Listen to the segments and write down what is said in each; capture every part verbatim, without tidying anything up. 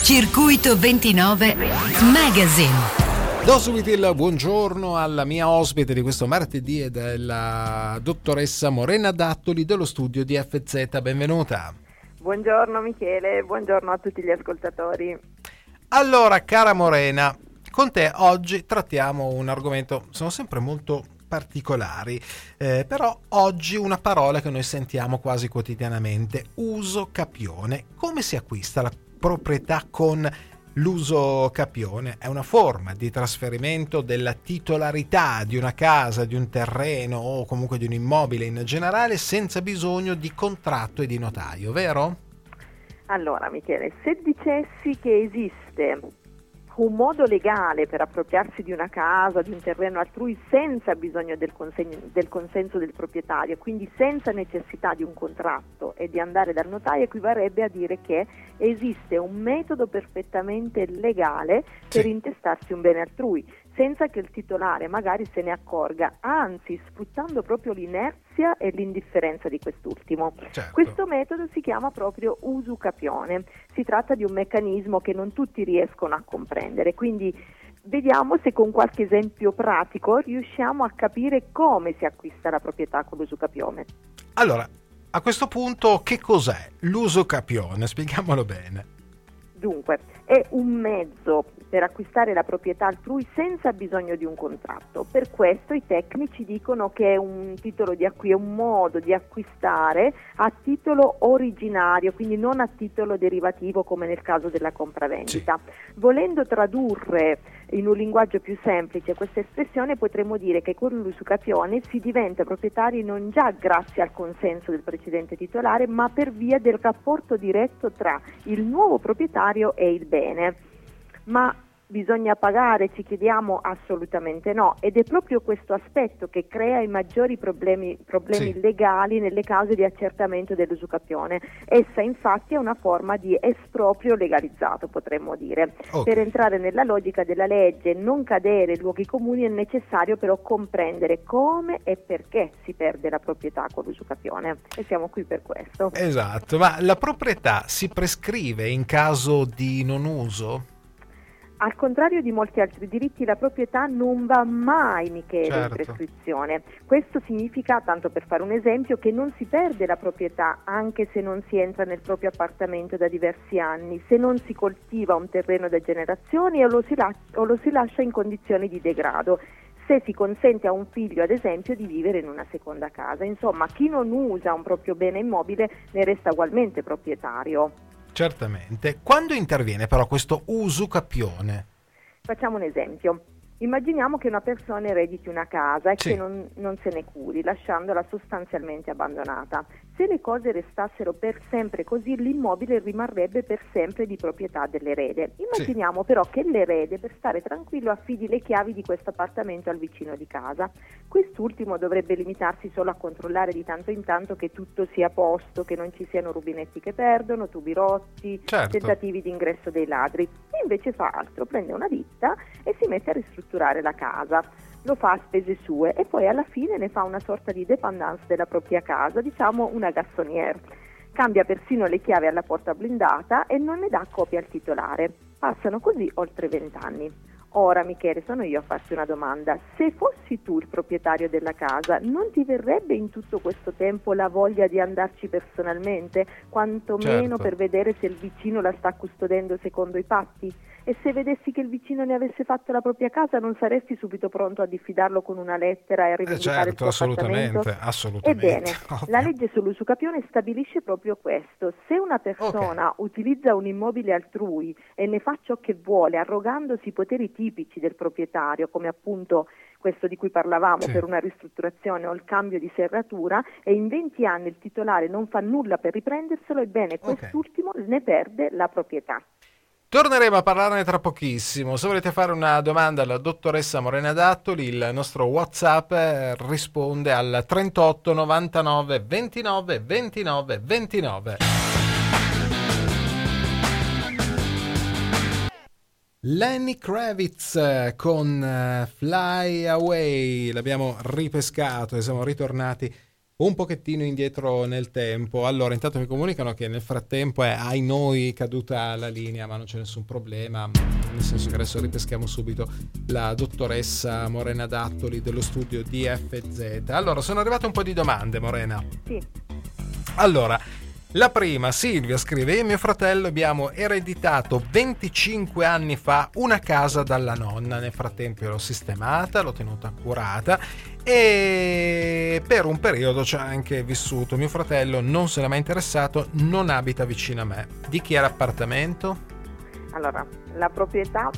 Circuito ventinove Magazine. Do subito il buongiorno alla mia ospite di questo martedì ed è la dottoressa Morena Dattoli dello studio di F Z. Benvenuta. Buongiorno Michele, buongiorno a tutti gli ascoltatori. Allora, cara Morena, con te oggi trattiamo un argomento, sono sempre molto particolari, eh, però oggi una parola che noi sentiamo quasi quotidianamente: usucapione. Come si acquista la proprietà con l'usucapione? È una forma di trasferimento della titolarità di una casa, di un terreno o comunque di un immobile in generale senza bisogno di contratto e di notaio, vero? Allora Michele, se dicessi che esiste un modo legale per appropriarsi di una casa, di un terreno altrui senza bisogno del, consegno, del consenso del proprietario, quindi senza necessità di un contratto e di andare dal notaio, equivarrebbe a dire che esiste un metodo perfettamente legale per Sì. intestarsi un bene altrui, senza che il titolare magari se ne accorga, anzi sfruttando proprio l'inerzia e l'indifferenza di quest'ultimo. Certo. Questo metodo si chiama proprio usucapione. Si tratta di un meccanismo che non tutti riescono a comprendere, quindi vediamo se con qualche esempio pratico riusciamo a capire come si acquista la proprietà con l'usucapione. Allora, a questo punto che cos'è l'usucapione? Spieghiamolo bene. Dunque, è un mezzo per acquistare la proprietà altrui senza bisogno di un contratto. Per questo i tecnici dicono che è un titolo di acqui- è un modo di acquistare a titolo originario, quindi non a titolo derivativo come nel caso della compravendita. Sì. Volendo tradurre in un linguaggio più semplice questa espressione, potremmo dire che con l'usucapione si diventa proprietari non già grazie al consenso del precedente titolare, ma per via del rapporto diretto tra il nuovo proprietario e il bene. Ma bisogna pagare, ci chiediamo? Assolutamente no, ed è proprio questo aspetto che crea i maggiori problemi, problemi sì. legali nelle cause di accertamento dell'usucapione. Essa infatti è una forma di esproprio legalizzato, potremmo dire. Okay. Per entrare nella logica della legge, non cadere in luoghi comuni, è necessario però comprendere come e perché si perde la proprietà con l'usucapione, e siamo qui per questo. Esatto, ma la proprietà si prescrive in caso di non uso? Al contrario di molti altri diritti, la proprietà non va mai, Michele, certo. in prescrizione. Questo significa, tanto per fare un esempio, che non si perde la proprietà anche se non si entra nel proprio appartamento da diversi anni, se non si coltiva un terreno da generazioni o lo si, la- o lo si lascia in condizioni di degrado, se si consente a un figlio, ad esempio, di vivere in una seconda casa. Insomma, chi non usa un proprio bene immobile ne resta ugualmente proprietario. Certamente. Quando interviene però questo usucapione? Facciamo un esempio. Immaginiamo che una persona erediti una casa e sì. che non, non se ne curi, lasciandola sostanzialmente abbandonata. Se le cose restassero per sempre così, l'immobile rimarrebbe per sempre di proprietà dell'erede. Immaginiamo sì. però che l'erede, per stare tranquillo, affidi le chiavi di questo appartamento al vicino di casa. Quest'ultimo dovrebbe limitarsi solo a controllare di tanto in tanto che tutto sia a posto, che non ci siano rubinetti che perdono, tubi rotti, certo. tentativi di ingresso dei ladri. E invece fa altro, prende una ditta e si mette a ristrutturare la casa. Lo fa a spese sue e poi alla fine ne fa una sorta di dépendance della propria casa, diciamo una garçonnière. Cambia persino le chiavi alla porta blindata e non ne dà copia al titolare. Passano così oltre vent'anni. Ora, Michele, sono io a farti una domanda. Se fossi tu il proprietario della casa, non ti verrebbe in tutto questo tempo la voglia di andarci personalmente, quantomeno certo. per vedere se il vicino la sta custodendo secondo i patti? E se vedessi che il vicino ne avesse fatto la propria casa, non saresti subito pronto a diffidarlo con una lettera e a rivendicare eh certo, il suo appartamento? Assolutamente, assolutamente. Ebbene, ovvio. La legge sull'usucapione stabilisce proprio questo. Se una persona okay. utilizza un immobile altrui e ne fa ciò che vuole, arrogandosi poteri tipici del proprietario, come appunto questo di cui parlavamo sì. per una ristrutturazione o il cambio di serratura, e in venti anni il titolare non fa nulla per riprenderselo, ebbene quest'ultimo okay. ne perde la proprietà. Torneremo a parlarne tra pochissimo. Se volete fare una domanda alla dottoressa Morena Dattoli, il nostro WhatsApp risponde al trentotto novantanove ventinove ventinove ventinove. Lenny Kravitz con Fly Away, l'abbiamo ripescato e siamo ritornati un pochettino indietro nel tempo. Allora, intanto mi comunicano che nel frattempo è ai noi caduta la linea, ma non c'è nessun problema, nel senso che adesso ripeschiamo subito la dottoressa Morena Dattoli dello studio D F Z. Allora, sono arrivate un po' di domande, Morena. Sì. Allora, la prima, Silvia scrive: io e mio fratello abbiamo ereditato venticinque anni fa una casa dalla nonna. Nel frattempo l'ho sistemata, l'ho tenuta curata e per un periodo ci ha anche vissuto. Mio fratello non se n'è mai interessato, non abita vicino a me. Di chi è l'appartamento? Allora, la proprietà...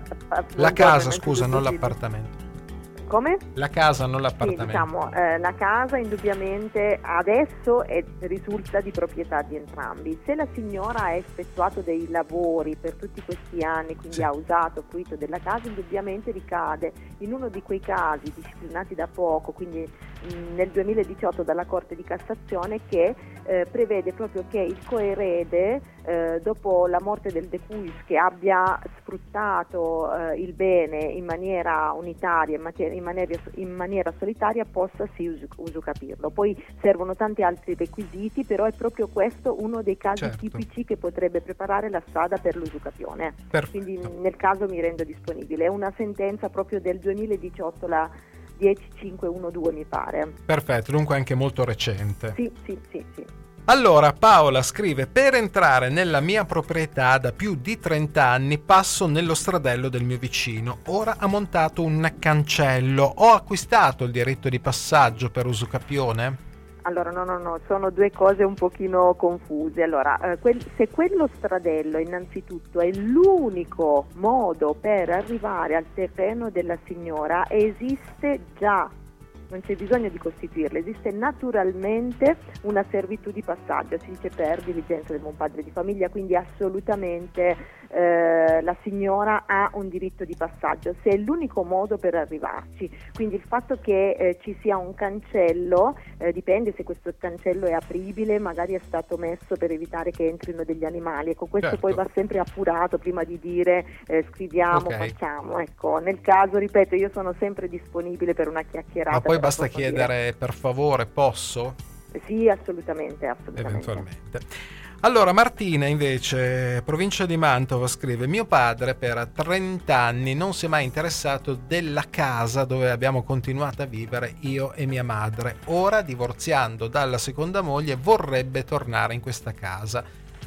La casa, scusa, non l'appartamento. Come? La casa, non l'appartamento. Sì, diciamo, eh, la casa indubbiamente adesso è, risulta di proprietà di entrambi. Se la signora ha effettuato dei lavori per tutti questi anni, quindi sì. ha usato, fruito della casa, indubbiamente ricade in uno di quei casi disciplinati da poco, quindi mh, nel duemiladiciotto dalla Corte di Cassazione, che eh, prevede proprio che il coerede, eh, dopo la morte del decuis, che abbia sfruttato eh, il bene in maniera unitaria, in materia In maniera, in maniera solitaria, possa sì us- usucapirlo. Poi servono tanti altri requisiti, però è proprio questo uno dei casi certo. tipici che potrebbe preparare la strada per l'usucapione. Perfetto. Quindi nel caso mi rendo disponibile. È una sentenza proprio del duemiladiciotto, la dieci cinquecentododici mi pare. Perfetto, dunque anche molto recente. Sì, sì, sì, sì. Allora, Paola scrive: per entrare nella mia proprietà da più di trenta anni passo nello stradello del mio vicino. Ora ha montato un cancello. Ho acquistato il diritto di passaggio per usucapione? Allora, no, no, no, sono due cose un pochino confuse. Allora, eh, quel, se quello stradello innanzitutto è l'unico modo per arrivare al terreno della signora, esiste già. Non c'è bisogno di costituirla, esiste naturalmente una servitù di passaggio, si dice per diligenza del buon padre di famiglia, quindi assolutamente eh, la signora ha un diritto di passaggio, se è l'unico modo per arrivarci. Quindi il fatto che eh, ci sia un cancello, eh, dipende se questo cancello è apribile, magari è stato messo per evitare che entrino degli animali, ecco, questo certo. poi va sempre appurato prima di dire eh, scriviamo, okay. facciamo, ecco, nel caso, ripeto, io sono sempre disponibile per una chiacchierata. Ma poi basta chiedere per favore, posso? Sì, assolutamente, assolutamente. Eventualmente. Allora, Martina invece, provincia di Mantova, scrive: mio padre per trenta anni non si è mai interessato della casa dove abbiamo continuato a vivere io e mia madre. Ora, divorziando dalla seconda moglie, vorrebbe tornare in questa casa.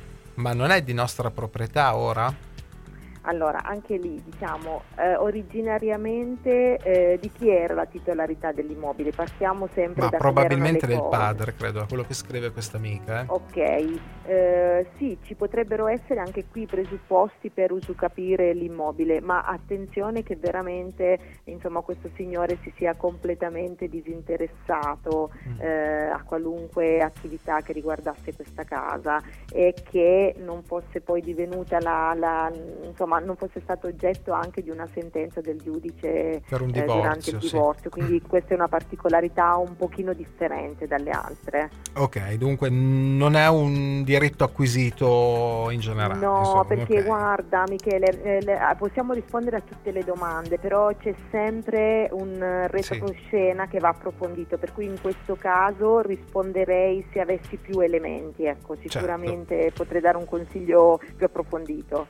Ma non è di nostra proprietà ora? Allora, anche lì, diciamo, eh, originariamente eh, di chi era la titolarità dell'immobile? Partiamo sempre Ma da probabilmente come del erano le cose. padre, credo, è quello che scrive questa amica. Eh? Ok, eh, sì, ci potrebbero essere anche qui presupposti per usucapire l'immobile, ma attenzione che veramente, insomma, questo signore si sia completamente disinteressato mm. eh, a qualunque attività che riguardasse questa casa e che non fosse poi divenuta la, la insomma, non fosse stato oggetto anche di una sentenza del giudice per un eh, divorzio, durante il divorzio, sì. Quindi questa è una particolarità un pochino differente dalle altre. Ok, dunque non è un diritto acquisito in generale. No, insomma, perché okay. guarda Michele, eh, le, possiamo rispondere a tutte le domande, però c'è sempre un retroscena sì. che va approfondito, per cui in questo caso risponderei se avessi più elementi, ecco, sicuramente certo. potrei dare un consiglio più approfondito.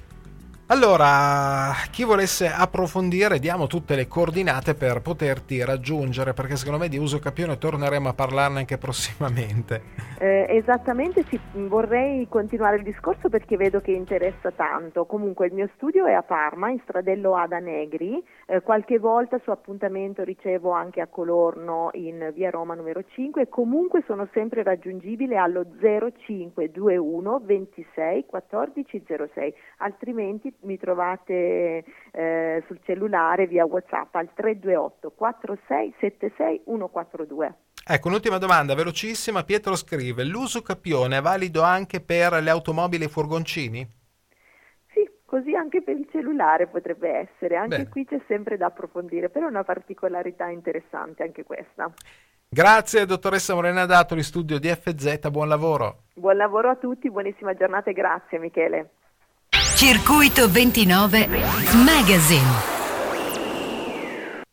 Allora, chi volesse approfondire, diamo tutte le coordinate per poterti raggiungere, perché secondo me di usucapione torneremo a parlarne anche prossimamente. Eh, esattamente, sì, vorrei continuare il discorso perché vedo che interessa tanto. Comunque il mio studio è a Parma, in Stradello Ada Negri, eh, qualche volta su appuntamento ricevo anche a Colorno in via Roma numero cinque e comunque sono sempre raggiungibile allo zero cinque due uno ventisei quattordici zero sei, altrimenti mi trovate eh, sul cellulare via WhatsApp al tre due otto quattro sei sette sei uno quattro due. Ecco, un'ultima domanda velocissima. Pietro scrive: l'usucapione è valido anche per le automobili e i furgoncini? Sì, così anche per il cellulare potrebbe essere. Anche Bene. Qui c'è sempre da approfondire, però è una particolarità interessante anche questa. Grazie dottoressa Morena Dattoli, studio D F Z, buon lavoro. Buon lavoro a tutti, buonissima giornata e grazie Michele. Circuito ventinove Magazine.